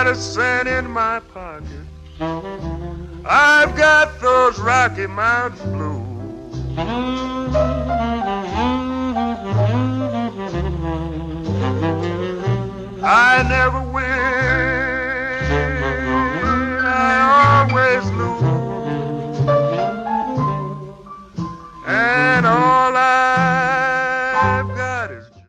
got a cent in my pocket. I've got those Rocky Mountains blues. I never win